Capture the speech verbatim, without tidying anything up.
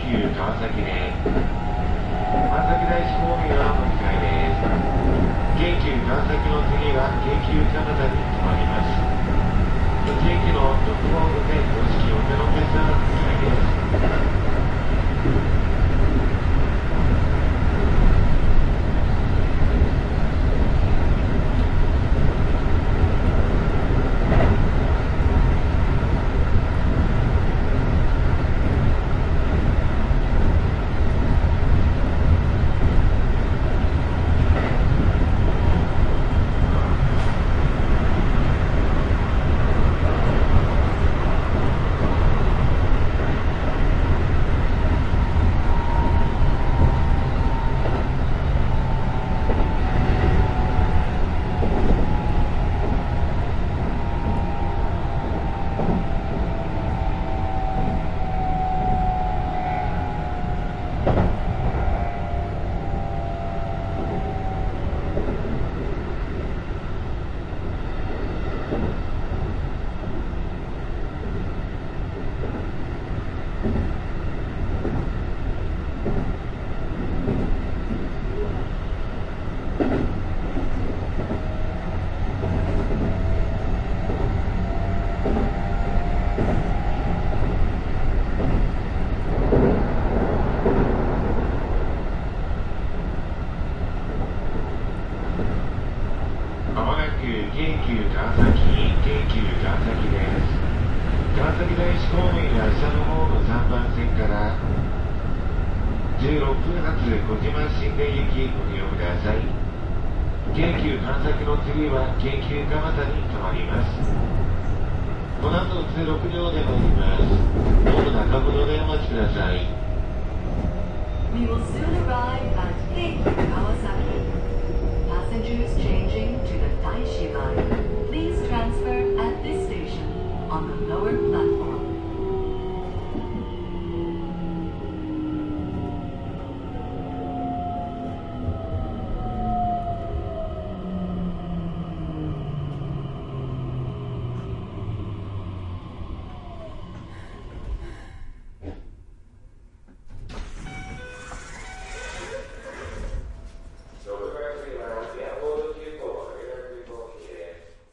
急川崎で川崎大師方面は乗り換えです。京急川崎の次は京急蒲田に停まります。栃木のろく号線五色お手の手さん乗り換えです。京急川崎、京急川崎です。川崎大師方面は下の方のさんばん線からじゅうろっぷん発小島新田行きご利用ください。京急川崎の次は京急蒲田に停まります。この後通ろく両で参ります。ホーム中ほどでお待ちください。 We will soon arrive at Keikyu Kawasaki. Passengers changing to the Daishi line.